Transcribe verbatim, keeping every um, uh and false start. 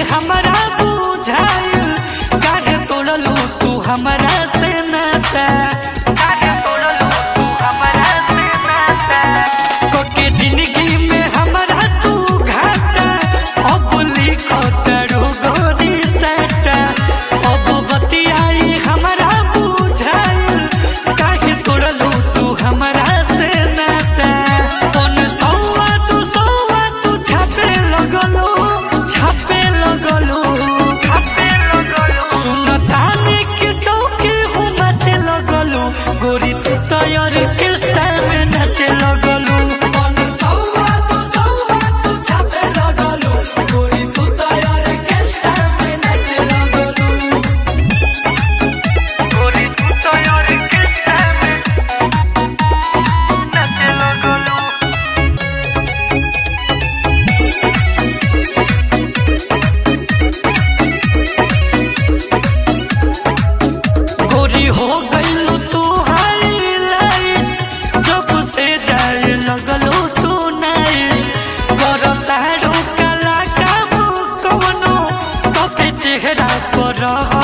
हमारा बुझाइल काहे तोड़लू तू हमारा से नाता काहे तोड़लू तू हमारा से नाता कोके जिंदगी में हमारा तू घाटा अब लिखो तेरो गोरी सटा अब बतियाई हमारा बुझाइल काहे तोड़लू तू हमारा से नाता कौन सौवा तू सौवा तू छापे लगलू छापे लगलू छापे लगलू सुनतानी की चौकी हो नाचे लगलू गोरी तू तैयार किस टाइम नाचे लगलू कौन सौवा तू सौवा तू छापे लगलू गोरी तू तैयार किस टाइम नाचे लगलू गोरी तू तैयार किस टाइम नाचे लगलू गोरी हो गईलू तू हाईलाइट जब से जाए लगलू तू नहीं करतारू कला काम कवनो तोके चेहरा पर